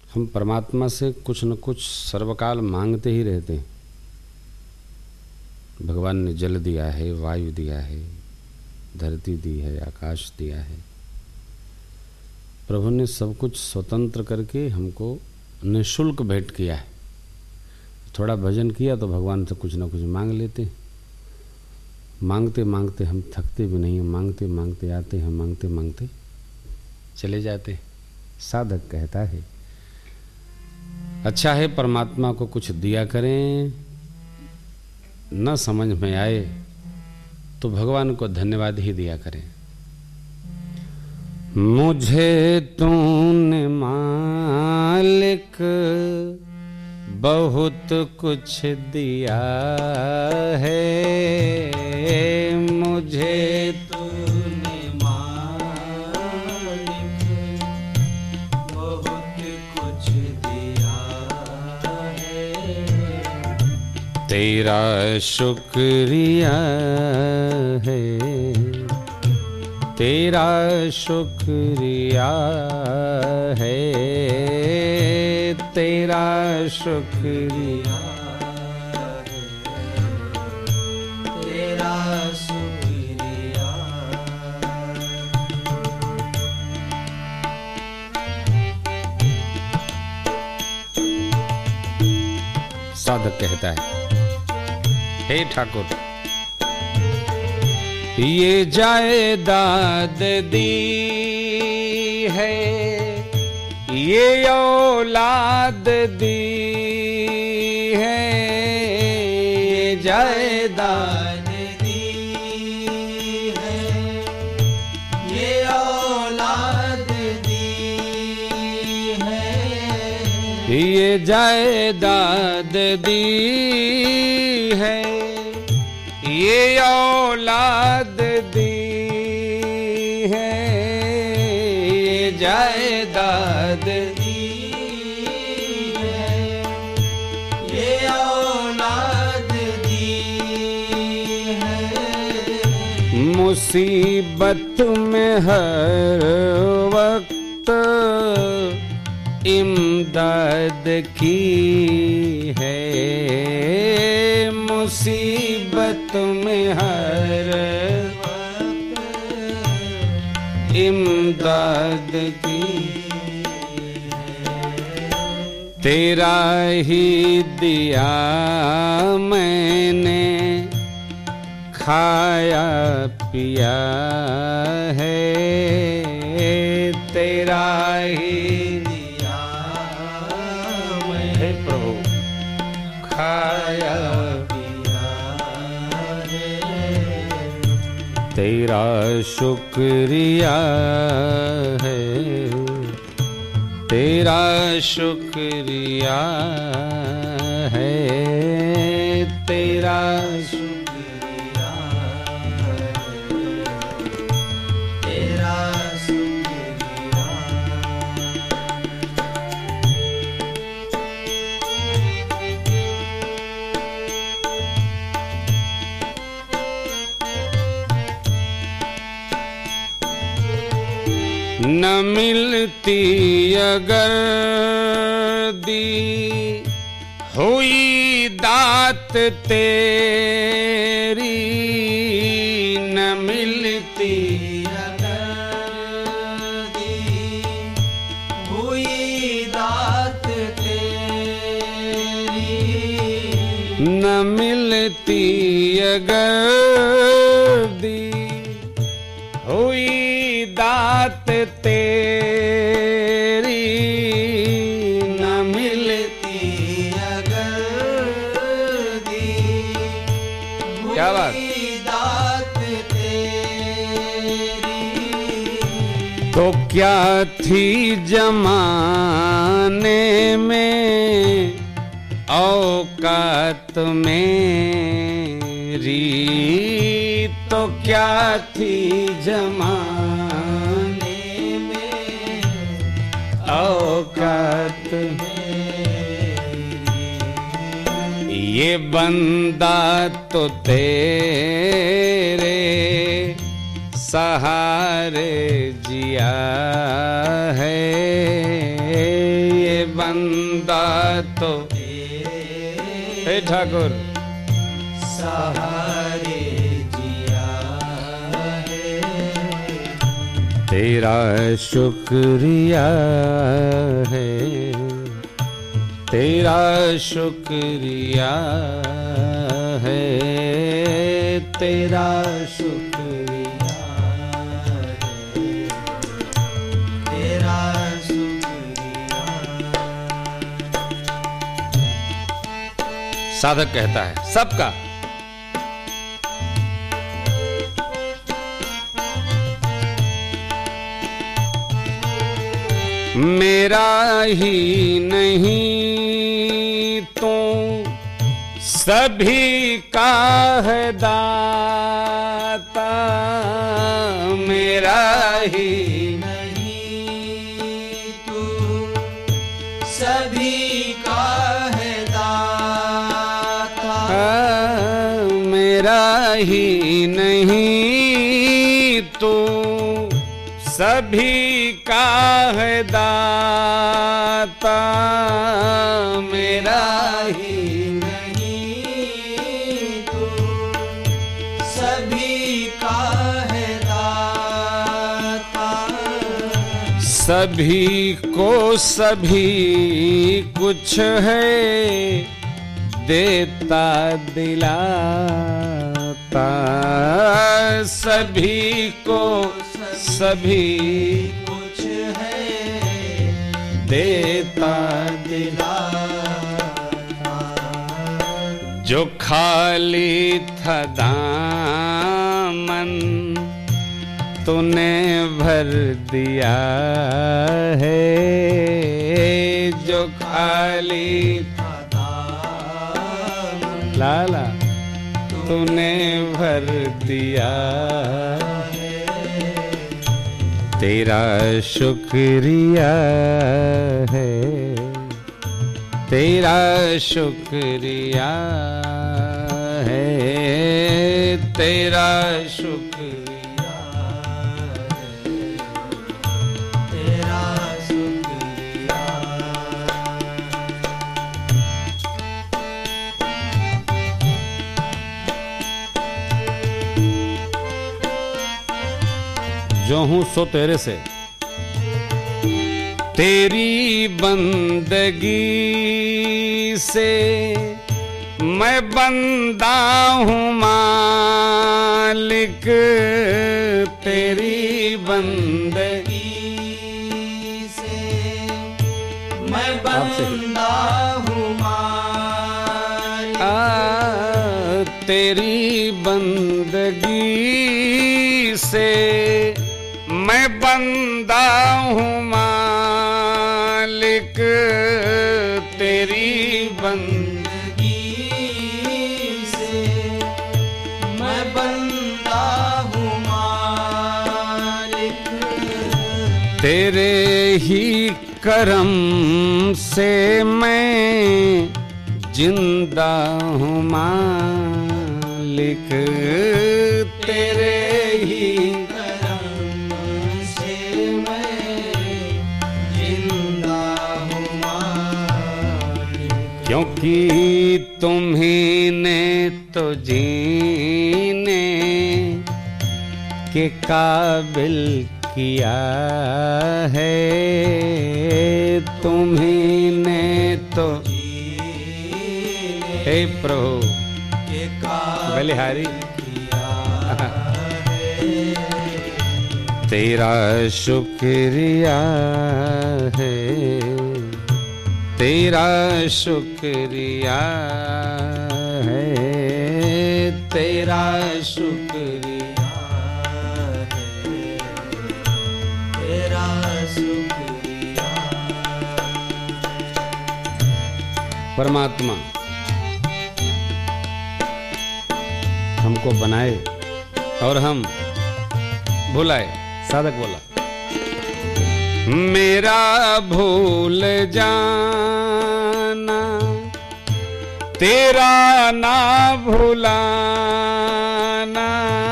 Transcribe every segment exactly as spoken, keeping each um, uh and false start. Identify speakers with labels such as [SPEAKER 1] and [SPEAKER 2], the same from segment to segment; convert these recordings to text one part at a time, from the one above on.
[SPEAKER 1] हम परमात्मा से कुछ न कुछ सर्वकाल मांगते ही रहते हैं। भगवान ने जल दिया है, वायु दिया है, धरती दी है, आकाश दिया है। प्रभु ने सब कुछ स्वतंत्र करके हमको निःशुल्क भेंट किया है। थोड़ा भजन किया तो भगवान से कुछ ना कुछ मांग लेते हैं। मांगते मांगते हम थकते भी नहीं हैं, मांगते मांगते आते हैं, मांगते मांगते चले जाते हैं। साधक कहता है अच्छा है परमात्मा को कुछ दिया करें, न समझ में आए तो भगवान को धन्यवाद ही दिया करें। मुझे तूने मालिक बहुत कुछ दिया है, मुझे तूने मालिक बहुत कुछ दिया है, तेरा शुक्रिया है, तेरा शुक्रिया है, तेरा शुक्रिया है, तेरा शुक्रिया। साधक कहता है हे ठाकुर, ये जायदाद दी है, ये औलाद दी है, ये जायदाद दी है, ये औलाद दी है, ये जायदाद दी है, ये औलाद दी है, ये जायदाद दी है, ये औलाद दी है। मुसीबत में हर वक्त इमदाद की है, मुसीबत में हर वक्त इमदाद की है, तेरा ही दिया मैंने खाया पिया है, तेरा ही दिया मैं प्रभु खाया तेरा शुक्रिया है, तेरा शुक्रिया है, तेरा शुक्रिया है, तेरा शुक्रिया। न मिलती अगर दी हुई दात तेरी, न मिलती अगर दी हुई दात तेरी, न मिलती अगर दी हुई दात तेरी, न मिलती अगर दी क्या बात दात तेरी, तो क्या थी जमाने में औकात मेरी, तो क्या थी जमाने में औकात मेरी, ये बंदा तो तेरे सहारे जिया है, ये बंदा तो हे ठाकुर
[SPEAKER 2] सहारे जिया है,
[SPEAKER 1] तेरा शुक्रिया है, तेरा शुक्रिया है, तेरा शुक्रिया है,
[SPEAKER 2] तेरा शुक्रिया।
[SPEAKER 1] साधक कहता है सबका मेरा ही नहीं तू सभी का है दाता, मेरा ही
[SPEAKER 2] नहीं तू सभी का है दाता,
[SPEAKER 1] मेरा ही नहीं तू सभी का है दाता, मेरा
[SPEAKER 2] ही नहीं तू सभी का है दाता,
[SPEAKER 1] सभी को सभी कुछ है देता दिलाता, सभी को सभी
[SPEAKER 2] कुछ है
[SPEAKER 1] देता
[SPEAKER 2] दिलाता,
[SPEAKER 1] जो खाली था दामन तूने भर दिया है, जो खाली था दामन लाला तूने भर दिया, तेरा शुक्रिया है, तेरा शुक्रिया है, तेरा शुक्रिया है,
[SPEAKER 2] तेरा शुक्रिया।
[SPEAKER 1] जो हूं सो तेरे से, तेरी बंदगी से मैं बंदा हूँ मालिक, तेरी बंदगी
[SPEAKER 2] से मैं बंदा हूँ मालिक,
[SPEAKER 1] आ, तेरी बंदगी से मैं बंदा हूँ मालिक, तेरी
[SPEAKER 2] बंदगी से मैं बंदा हूँ मालिक,
[SPEAKER 1] तेरे ही करम से मैं जिंदा हूँ मालिक, तेरे ही क्योंकि तुम्ही ने तो जीने के काबिल किया है, तुम्ही ने तो हे प्रभु
[SPEAKER 2] के काबिल
[SPEAKER 1] बलिहारी
[SPEAKER 2] किया है,
[SPEAKER 1] तेरा शुक्रिया है, तेरा शुक्रिया है, तेरा शुक्रिया
[SPEAKER 2] है, तेरा शुक्रिया।
[SPEAKER 1] परमात्मा हमको बनाए और हम भुलाए। साधक बोला मेरा भूल जाना तेरा ना भुलाना,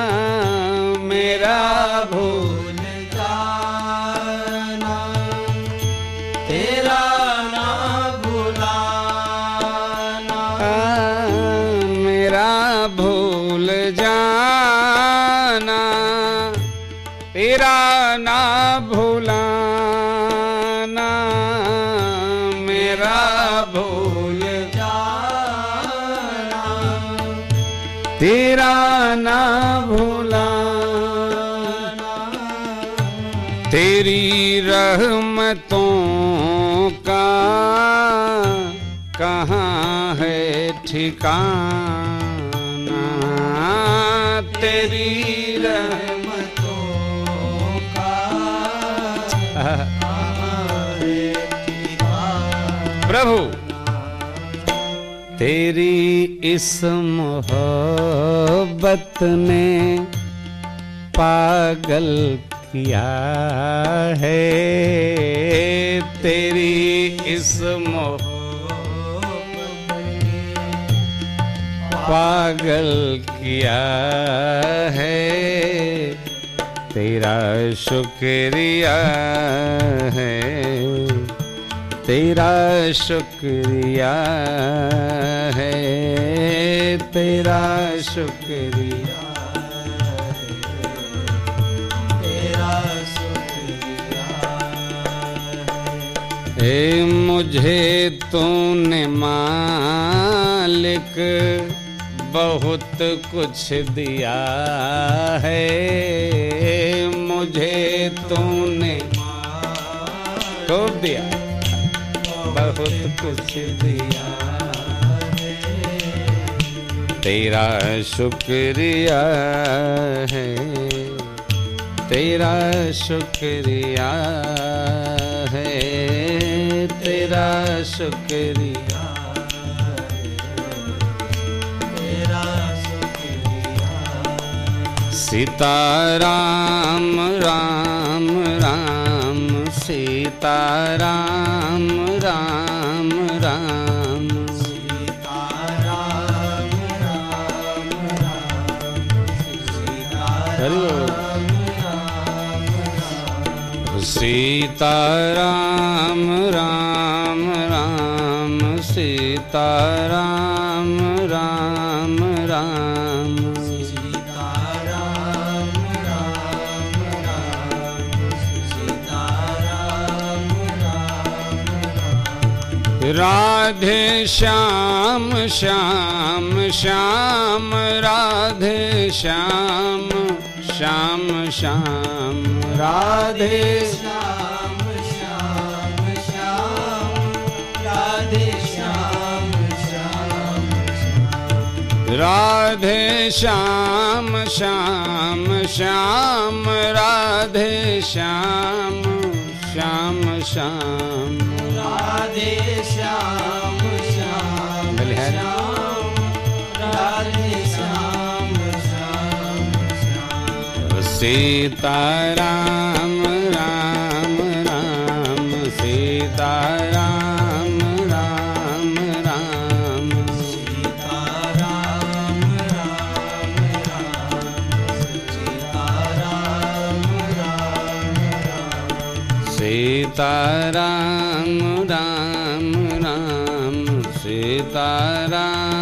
[SPEAKER 1] मेरा भूल
[SPEAKER 2] जाना तेरा ना
[SPEAKER 1] तेरा भूल
[SPEAKER 2] जाना,
[SPEAKER 1] तेरा ना भुलाना, तेरी रहमतों का कहाँ है ठिकाना, तेरी
[SPEAKER 2] रहमतों का
[SPEAKER 1] प्रभु तेरी इस मोहब्बत ने पागल किया है, तेरी इस मोहब्बत ने पागल किया है, तेरा शुक्रिया है, तेरा शुक्रिया है, तेरा शुक्रिया,
[SPEAKER 2] तेरा शुक्रिया
[SPEAKER 1] ए मुझे तूने मालिक बहुत कुछ दिया है, मुझे तूने खूब दिया, बहुत कुछ दिया है, तेरा शुक्रिया है, तेरा शुक्रिया है, तेरा शुक्रिया,
[SPEAKER 2] तेरा शुक्रिया।
[SPEAKER 1] सीताराम राम राम सीताराम राम राम
[SPEAKER 2] सीताराम राम राम
[SPEAKER 1] सीताराम राम राम सीताराम राम राम
[SPEAKER 2] सीताराम राम राम सीताराम राम राम
[SPEAKER 1] राधे श्याम श्याम श्याम राधे श्याम श्याम श्याम राधे
[SPEAKER 2] श्याम श्याम श्याम राधे श्याम श्याम
[SPEAKER 1] राधे श्याम श्याम श्याम राधे श्याम श्याम श्याम
[SPEAKER 2] राधे श्याम श्याम
[SPEAKER 1] बलिहारी।
[SPEAKER 2] श्याम राधे श्याम श्याम श्याम
[SPEAKER 1] सीताराम राम राम सीताराम राम राम
[SPEAKER 2] सीताराम राम राम सीताराम राम राम
[SPEAKER 1] सीताराम राम राम सीताराम